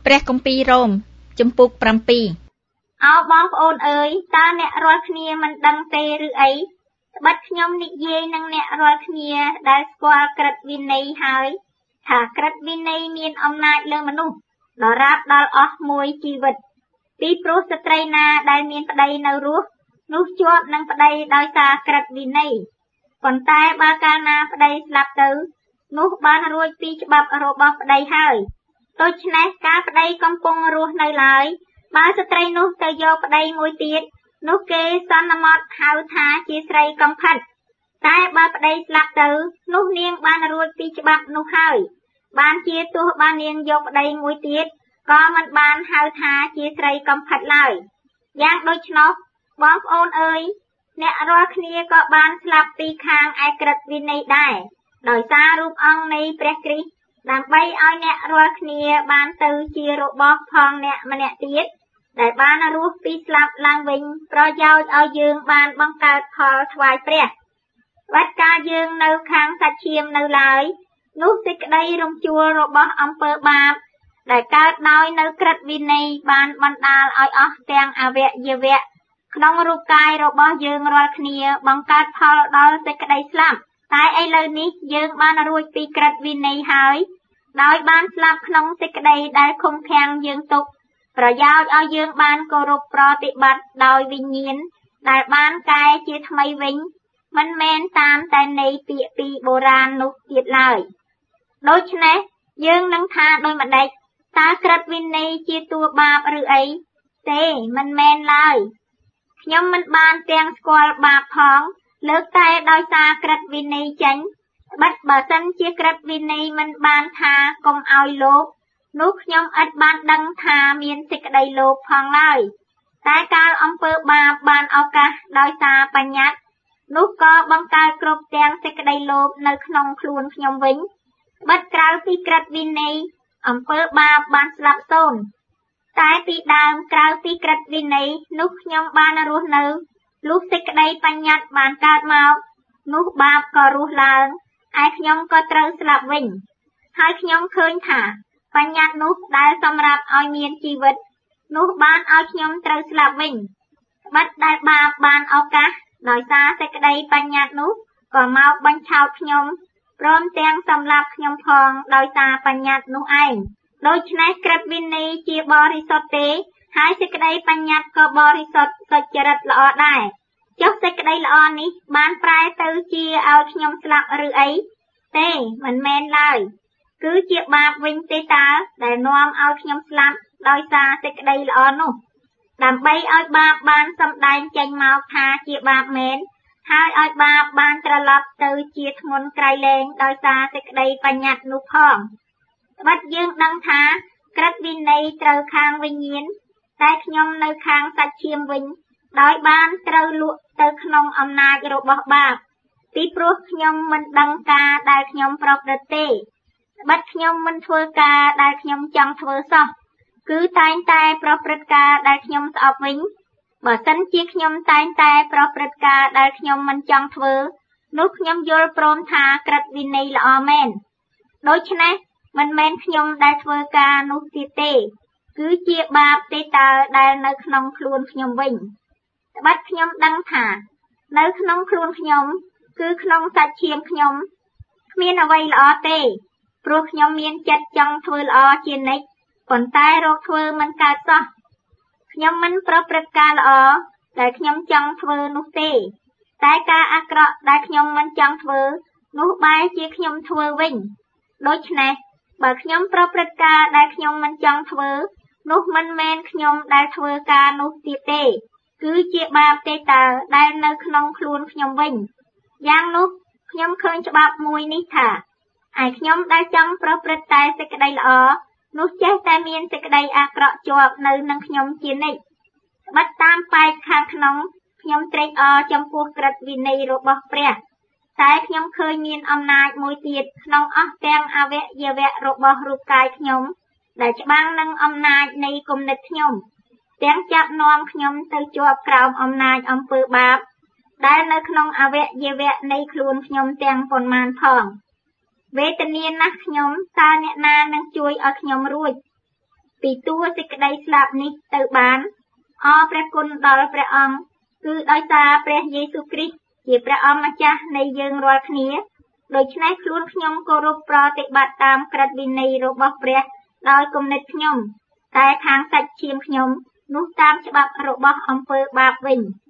ព្រះគម្ពីររ៉ូមជំពូក7អោបងប្អូនអើយតើអ្នករាល់គ្នាមិនដឹងទេឬអីត្បិតខ្ញុំនិយាយនឹងអ្នករាល់គ្នាដែលស្គាល់ក្រឹតវិន័យហើយថាក្រឹតវិន័យមានអំណាចលើមនុស្សដរាបដល់អស់មួយជីវិតពីព្រោះស្ត្រីណាដែលមានប្តីនៅរស់នោះជាប់នឹងប្តីដោយសារក្រឹតវិន័យប៉ុន្តែបើកាលណាប្តីស្លាប់ទៅនោះបានរួចពីច្បាប់របស់ប្តីហើយដូច្នេះការប្តីកំពុងរស់នៅឡើយបើស្ត្រីនោះទៅយកប្តីមួយទៀតនោះគេសន្មតហៅថាជាស្រីកំផិតតែបើប្តីស្លាប់ទៅនោះនាងបានរួចពីច្បាប់នោះហើយបានជាទោះបាននាងយកប្តីមួយទៀតក៏មិនបានហៅថាជាស្រីកំផិតឡើយយ៉ាងដូច្នោះបងប្អូនអើយអ្នករាល់គ្នាក៏បានស្លាប់ពីខាងឯក្រឹតវិន័យដែរដោយសាររូបអង្គនៃព្រះគ្រីស្ទដើម្បីឲ្យអ្នករាល់គ្នាបានទៅជារបស់ផងអ្នកម្នាក់ទៀតដែលបានរស់ពីស្លាប់ឡើងវិញប្រយោជន៍ឲ្យយើងបានបង្កើតផលថ្វាយព្រះបាត់ការយើងនៅខាងសាច់ឈាមនៅឡើយនោះសេចក្តីរំជួលរបស់អំពើបាបដែលកើតដោយនៅក្រឹតវិន័យបានបណ្ដាលឲ្យអស់ទាំងអវយវៈក្នុងរូបកាយរបស់យើងរាល់គ្នាបង្កើតផលដល់សេចក្តីស្លាប់តែឥឡូវនេះយើងបានរួចពីក្រឹតវិន័យហើយដោយបានស្លាប់ក្នុងសេចក្តីដែលឃុំឃាំងយើងទុកប្រយោជន៍ឲ្យយើងបានគោរពប្រតិបត្តិដោយវិញ្ញាណដែលបានកែជាថ្មីវិញមិនមែនតាមតែន័យពាក្យពីបុរាណនោះទៀតឡើយដូច្នេះយើងនឹងថាដូចម្ដេចតើក្រឹតវិន័យជាតួបាបឬអីទេមិនមែនឡើយខ្ញុំមិនបានទាំងស្គាល់បាបផងលើកតែដោយសារក្រឹតវិន័យចេញបើសិនជាក្រឹតវិន័យមិនបានថាកុំឲ្យលោភនោះខ្ញុំឥតបានដឹងថាមានសេចក្តីលោភផងឡើយតែកាលអំពើបាបបានឱកាសដោយសារបញ្ញត្តិនោះក៏បង្កើតគ្រប់ទាំងសេចក្តីលោភនៅក្នុងខ្លួនខ្ញុំវិញបិទក្រៅពីក្រឹតវិន័យអំពើបាបបានស្លាប់សូន្យតែពីដើមក្រៅពីក្រឹតវិន័យនោះខ្ញុំបានរស់នៅលុះសេចក្តីបញ្ញត្តិបានកើតមកនោះបាបក៏រស់ឡើងឯខ្ញុំក៏ត្រូវស្លាប់វិញហើយខ្ញុំឃើញថាបញ្ញត្តិនោះដែលសម្រាប់ឲ្យមានជីវិតនោះបានឲ្យខ្ញុំត្រូវស្លាប់វិញត្បិតដែលបាបបានឱកាសដោយសារសេចក្តីបញ្ញត្តិនោះក៏មកបញ្ឆោតខ្ញុំព្រមទាំងសម្លាប់ខ្ញុំផងដោយសារបញ្ញត្តិនោះឯងដូច្នេះក្រឹតវិន័យជាបរិសុទ្ធទេហើយសេចក្តីបញ្ញត្តិក៏បរិសុទ្ធសុចរិតល្អដែរចុះសេចក្តីល្អនេះបានប្រែទៅជាឲ្យខ្ញុំស្លាប់ឬអីទេមិនមែនឡើយគឺជាបាបវិញទេតើដែលនាំឲ្យខ្ញុំស្លាប់ដោយសារសេចក្តីល្អនោះដើម្បីឲ្យបាបបានសម្ដែងចេញមកថាជាបាបមែនហើយឲ្យបាបបានត្រឡប់ទៅជាធ្ងន់ក្រៃលែងដោយសារសេចក្តីបញ្ញត្តិនោះផងត្បិតយើងដឹងថាក្រឹតវិន័យត្រូវខាងវិញ្ញាណតែខ្ញុំនៅខាងសាច់ឈាមវិញដោយបានត្រូវលក់ទៅក្នុងអំណាចរបស់បាបពីព្រោះខ្ញុំមិនដឹងការដែលខ្ញុំប្រព្រឹត្តទេត្បិតខ្ញុំមិនធ្វើការដែលខ្ញុំចង់ធ្វើសោះគឺតែងតែប្រព្រឹត្តការដែលខ្ញុំស្អប់វិញបើសិនជាខ្ញុំតែងតែប្រព្រឹត្តការដែលខ្ញុំមិនចង់ធ្វើនោះខ្ញុំយល់ព្រមថាក្រឹតវិន័យល្អមែនដូច្នេះមិនមែនខ្ញុំដែលធ្វើការនោះទៀតទេគឺជាបាបទេតើដែលនៅក្នុងខ្លួនខ្ញុំវិញត្បិតខ្ញុំដឹងថានៅក្នុងខ្លួនខ្ញុំគឺក្នុងសាច់ឈាមខ្ញុំគ្មានអ្វីល្អទេព្រោះខ្ញុំមានចិត្តចង់ធ្វើល្អជានិច្ចប៉ុន្តែរកធ្វើមិនកើតសោះខ្ញុំមិនប្រព្រឹត្តការល្អដែលខ្ញុំចង់ធ្វើនោះទេតែការអាក្រក់ដែលខ្ញុំមិនចង់ធ្វើនោះបែរជាខ្ញុំធ្វើវិញដូច្នេះបើខ្ញុំប្រព្រឹត្តការដែលខ្ញុំមិនចង់ធ្វើនោះមិនមែនខ្ញុំដែលធ្វើការនោះទៀតទេគឺជាបាបទេតើដែលនៅក្នុងខ្លួនខ្ញុំវិញយ៉ាងនោះខ្ញុំឃើញច្បាប់មួយនេះថាឯខ្ញុំដែលចង់ប្រព្រឹត្តតែសេចក្តីល្អនោះចេះតែមានសេចក្តីអាក្រក់ជាប់នៅនឹងខ្ញុំជានិច្ចត្បិតតាមបែបខាងក្នុងខ្ញុំត្រេកអរចំពោះក្រឹតវិន័យរបស់ព្រះតែខ្ញុំឃើញមានអំណាចមួយទៀតក្នុងអស់ទាំងអវយវៈរបស់រូបកាយខ្ញុំដែលច្បាំងនឹងអំណាចនៃគំនិតខ្ញុំទាំងចាប់នាំខ្ញុំទៅជាប់ក្រោមអំណាចអំពើបាបដែលនៅក្នុងអវយវៈនៃខ្លួនខ្ញុំទាំងប៉ុន្មានផងវេទនាណាស់ខ្ញុំតើអ្នកណានឹងជួយឲ្យខ្ញុំរួចពីតួសេចក្តីស្លាប់នេះទៅបានអរព្រះគុណដល់ព្រះអង្គគឺដោយសារព្រះយេស៊ូវគ្រីស្ទជាព្រះអង្គម្ចាស់នៃយើងរាល់គ្នាដូច្នេះខ្លួនខ្ញុំគោរពប្រតិបត្តិតាមក្រឹតវិន័យរបស់ព្រះដោយគំនិតខ្ញុំតែខាងសាច់ឈាមខ្ញុំនោះតាមច្បាប់របស់អំពើបាបវិញ